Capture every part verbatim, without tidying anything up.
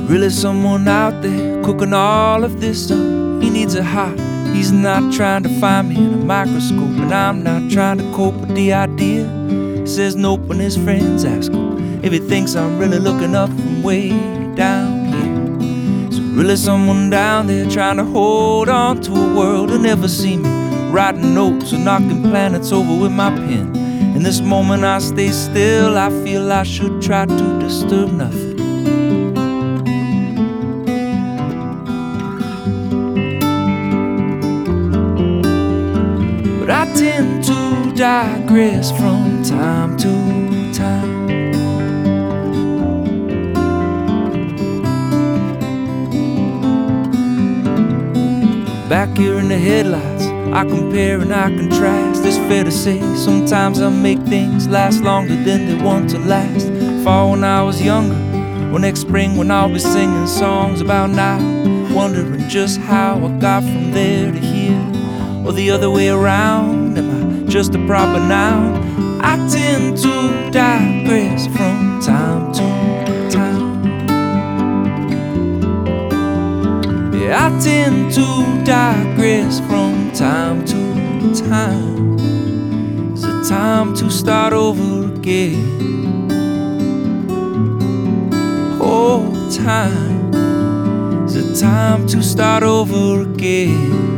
really someone out there cooking all of this up? He needs a heart. He's not trying to find me in a microscope, and I'm not trying to cope with the idea. He says nope when his friends ask him if he thinks I'm really looking up from way down here. Is there really someone down there trying to hold on to a world who'll never see me writing notes or knocking planets over with my pen? In this moment I stay still, I feel I should try to disturb nothing. But I tend to digress from time to time. Back here in the headlights, I compare and I contrast. It's fair to say sometimes I make things last longer than they want to last. Fall when I was younger, or next spring when I'll be singing songs about now, wondering just how I got from there to here, or the other way around. Am I just a proper noun? I tend to digress from time to time. Yeah, I tend to digress from time to time. Is it time to start over again? Oh, time. Is it time to start over again?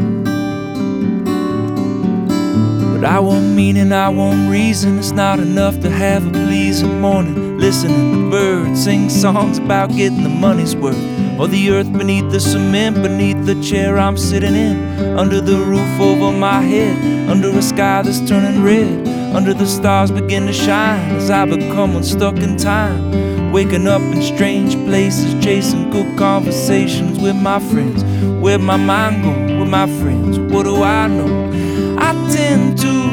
But I want meaning, I want reason. It's not enough to have a pleasing morning listening to birds sing songs about getting the money's worth, or the earth beneath the cement, beneath the chair I'm sitting in, under the roof over my head, under a sky that's turning red, under the stars begin to shine as I become unstuck in time, waking up in strange places, chasing good conversations with my friends. Where'd my mind go with my friends? What do I know? I tend to